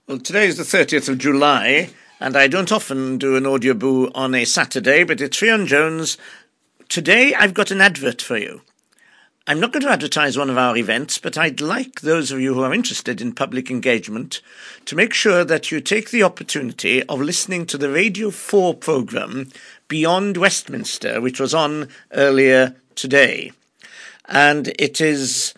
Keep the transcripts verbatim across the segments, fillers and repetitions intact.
Well, today is the thirtieth of July, and I don't often do an audio boo on a Saturday, but it's Ffion Jones. Today I've got an advert for you. I'm not going to advertise one of our events, but I'd like those of you who are interested in public engagement to make sure that you take the opportunity of listening to the Radio four programme Beyond Westminster, which was on earlier today. And it is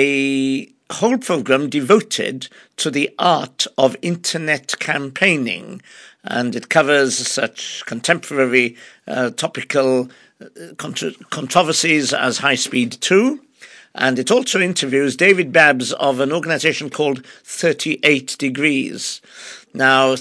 a whole programme devoted to the art of internet campaigning, and it covers such contemporary uh, topical uh, contro- controversies as High Speed two, and it also interviews David Babbs of an organisation called thirty-eight degrees. Now,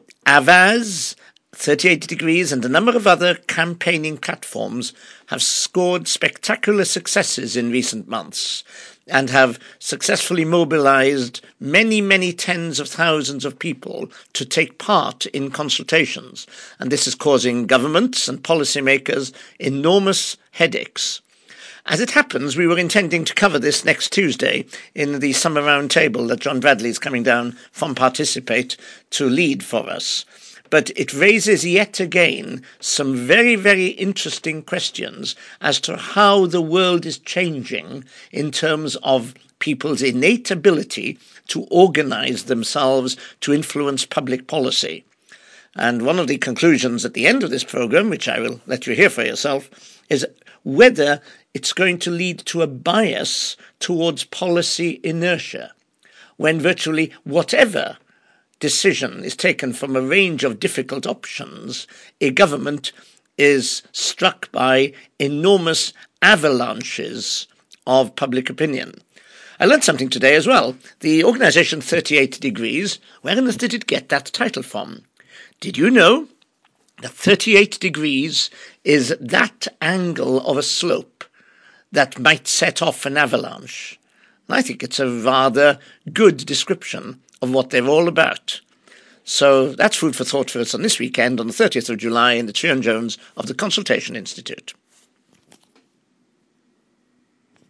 Avaaz, thirty-eight degrees and a number of other campaigning platforms have scored spectacular successes in recent months and have successfully mobilized many, many tens of thousands of people to take part in consultations. And this is causing governments and policymakers enormous headaches. As it happens, we were intending to cover this next Tuesday in the summer round table that John Bradley is coming down from Participate to lead for us. But it raises yet again some very, very interesting questions as to how the world is changing in terms of people's innate ability to organize themselves to influence public policy. And one of the conclusions at the end of this program, which I will let you hear for yourself, is whether it's going to lead to a bias towards policy inertia, when virtually whatever decision is taken from a range of difficult options, a government is struck by enormous avalanches of public opinion. I learned something today as well. The organisation thirty-eight degrees, where on earth did it get that title from? Did you know that thirty-eight degrees is that angle of a slope that might set off an avalanche? I think it's a rather good description of what they're all about. So that's food for thought for us on this weekend, on the thirtieth of July, in the Ffion Jones of the Consultation Institute.